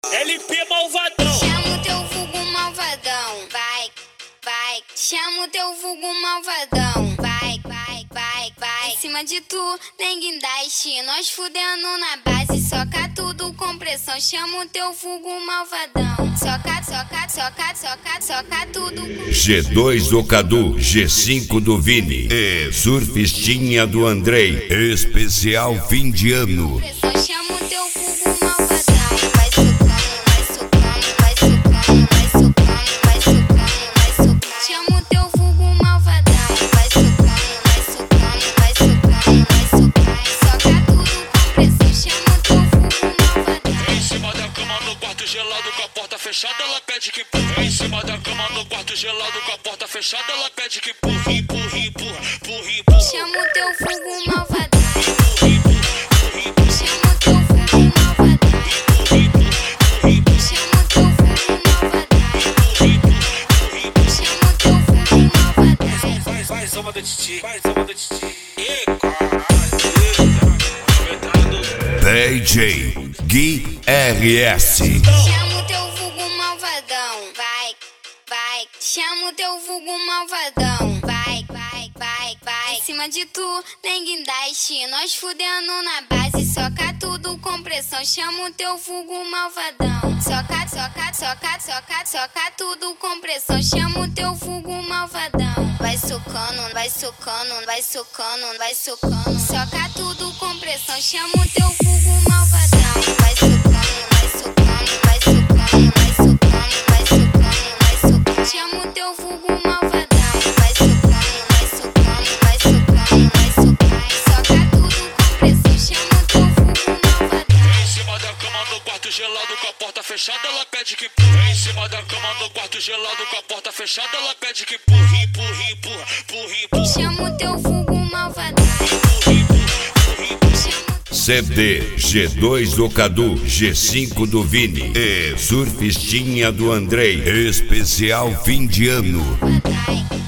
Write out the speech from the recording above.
LP malvadão. Chama o teu vulgo malvadão, vai, vai. Chama o teu vulgo malvadão, vai, vai, vai, vai. Em cima de tu tem guindaste, nós fudendo na base. Soca tudo com pressão, chama o teu vulgo malvadão. Soca, soca, soca, soca, soca tudo com G2 do Cadu, G5 do Vini e surfistinha do Andrei, especial fim de ano. pressão. Chama o teu vulgo malvadão. Vai socando, vai socando, vai socando, vai socando, vai socando, vai socando. Chama o teu vulgo malvadão. Vai socando, vai socando, vai socando, vai socando. Soca tudo com pressão. Chama o teu vulgo malvadão. Em cima da cama no quarto gelado com a porta fechada, ela pede que empurra. Em cima da cama no quarto gelado com a porta fechada, ela pede que empurra, empurra, empurra, empurra, empurra. Chama o teu vulgo malvadão. Empurra, empurra, empurra, Chama o teu vulgo malvadão. Chama o teu vulgo malvadão. Chama o teu vulgo malvadão. Vai, zoma da titi, vai, zoma da titi. Ê, caralho, DJ Gui RS. Chama o teu vulgo malvadão, vai, vai. Chama o teu vulgo malvadão, vai, vai, vai, vai. Em cima de tu tem guindaste, nós fudendo na base. Soca tudo com pressão, chama o teu vulgo malvadão. Soca, soca, soca, soca, soca tudo com pressão, chama o teu vulgo malvadão. Vai socando, vai socando, vai socando, vai socando. Soca tudo com pressão, chama o teu vulgo malvadão. Vai socando, vai socando, vai socando, vai socando, vai socando, vai socando. Chama o teu vulgo malvadão. Vai socando, vai socando, vai socando, vai socando. Soca tudo com pressão, chama o teu vulgo malvadão. em cima da cama no quarto gelado com a porta fechada, ela pede que empurra. Em cima da cama no quarto gelado com a porta fechada, ela pede que empurra, empurra, empurra, empurra, empurra. Chama o teu vulgo malvadão. CD G2 do Cadu, G5 do Vini e surfistinha do Andrei, especial fim de ano. Vai,